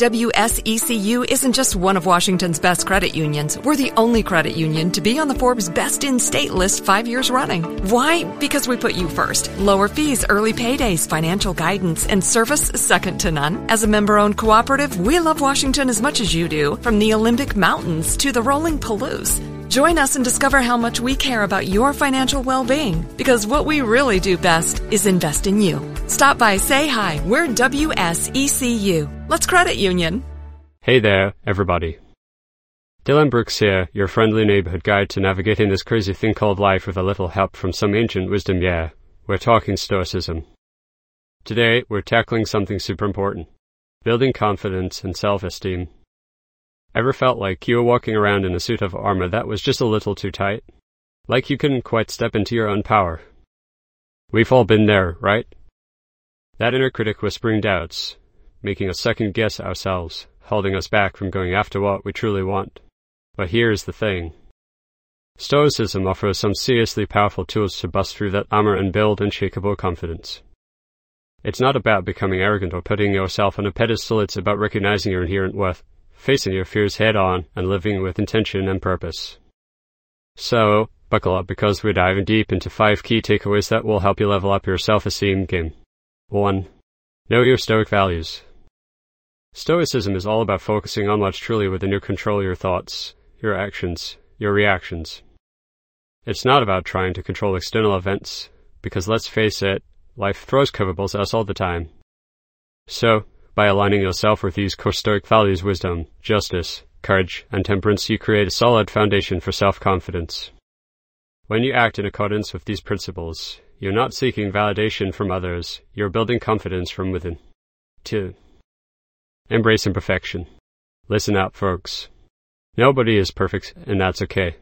WSECU isn't just one of Washington's best credit unions. We're the only credit union to be on the Forbes Best in State list 5 years running. Why? Because we put you first. Lower fees, early paydays, financial guidance, and service second to none. As a member-owned cooperative, we love Washington as much as you do, from the Olympic Mountains to the rolling Palouse. Join us and discover how much we care about your financial well-being, because what we really do best is invest in you. Stop by, say hi. We're WSECU. Let's credit union. Hey there, everybody. Dylan Brooks here, your friendly neighborhood guide to navigating this crazy thing called life with a little help from some ancient wisdom. Yeah, we're talking Stoicism. Today, we're tackling something super important: building confidence and self-esteem. Ever felt like you were walking around in a suit of armor that was just a little too tight? Like you couldn't quite step into your own power? We've all been there, right? That inner critic whispering doubts, making us second guess ourselves, holding us back from going after what we truly want. But here's the thing. Stoicism offers some seriously powerful tools to bust through that armor and build unshakable confidence. It's not about becoming arrogant or putting yourself on a pedestal. It's about recognizing your inherent worth, facing your fears head on, and living with intention and purpose. So, buckle up, because we're diving deep into 5 key takeaways that will help you level up your self-esteem game. 1. Know your Stoic values. Stoicism is all about focusing on what's truly within your control: your thoughts, your actions, your reactions. It's not about trying to control external events, because let's face it, life throws curveballs at us all the time. So, by aligning yourself with these core Stoic values: wisdom, justice, courage, and temperance, you create a solid foundation for self-confidence. When you act in accordance with these principles, you're not seeking validation from others, you're building confidence from within. 2. Embrace imperfection. Listen up, folks. Nobody is perfect, and that's okay.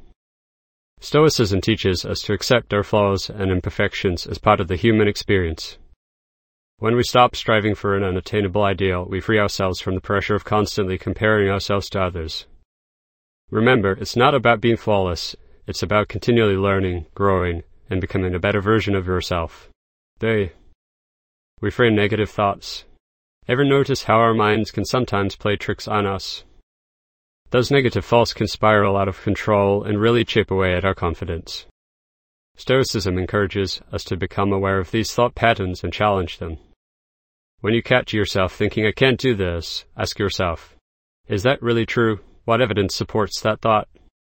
Stoicism teaches us to accept our flaws and imperfections as part of the human experience. When we stop striving for an unattainable ideal, we free ourselves from the pressure of constantly comparing ourselves to others. Remember, it's not about being flawless, it's about continually learning, growing, and becoming a better version of yourself. 3. Reframe negative thoughts. Ever notice how our minds can sometimes play tricks on us? Those negative thoughts can spiral out of control and really chip away at our confidence. Stoicism encourages us to become aware of these thought patterns and challenge them. When you catch yourself thinking, "I can't do this," ask yourself, is that really true? What evidence supports that thought?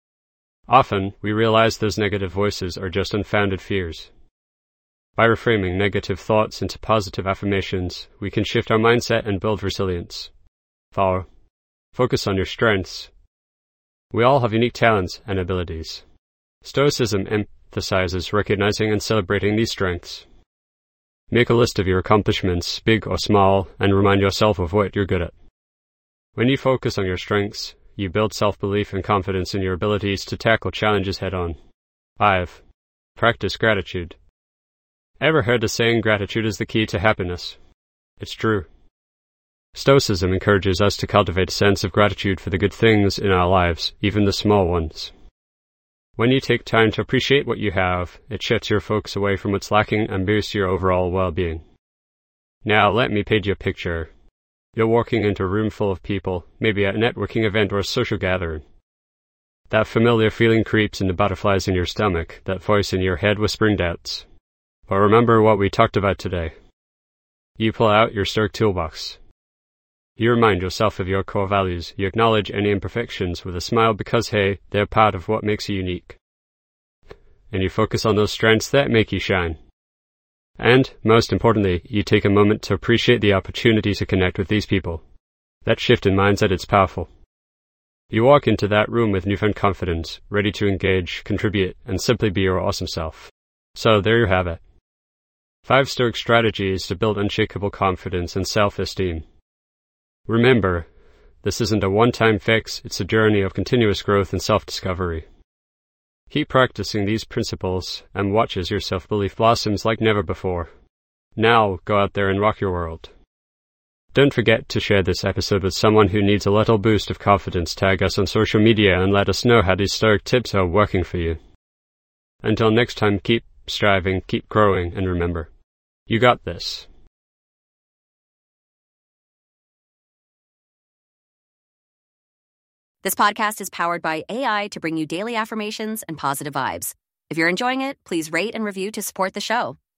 Often, we realize those negative voices are just unfounded fears. By reframing negative thoughts into positive affirmations, we can shift our mindset and build resilience. 4. Focus on your strengths. We all have unique talents and abilities. Stoicism emphasizes recognizing and celebrating these strengths. Make a list of your accomplishments, big or small, and remind yourself of what you're good at. When you focus on your strengths, you build self-belief and confidence in your abilities to tackle challenges head-on. 5. Practice gratitude. Ever heard the saying, gratitude is the key to happiness? It's true. Stoicism encourages us to cultivate a sense of gratitude for the good things in our lives, even the small ones. When you take time to appreciate what you have, it shifts your focus away from what's lacking and boosts your overall well-being. Now, let me paint you a picture. You're walking into a room full of people, maybe at a networking event or a social gathering. That familiar feeling creeps in the butterflies in your stomach, that voice in your head whispering doubts. But remember what we talked about today. You pull out your Stoic toolbox. You remind yourself of your core values. You acknowledge any imperfections with a smile because, hey, they're part of what makes you unique. And you focus on those strengths that make you shine. And, most importantly, you take a moment to appreciate the opportunity to connect with these people. That shift in mindset is powerful. You walk into that room with newfound confidence, ready to engage, contribute, and simply be your awesome self. So there you have it. 5 Stoic strategies to build unshakable confidence and self-esteem. Remember, this isn't a one-time fix, it's a journey of continuous growth and self-discovery. Keep practicing these principles and watch as your self-belief blossoms like never before. Now, go out there and rock your world. Don't forget to share this episode with someone who needs a little boost of confidence. Tag us on social media and let us know how these Stoic tips are working for you. Until next time, keep striving, keep growing, and remember, you got this. This podcast is powered by AI to bring you daily affirmations and positive vibes. If you're enjoying it, please rate and review to support the show.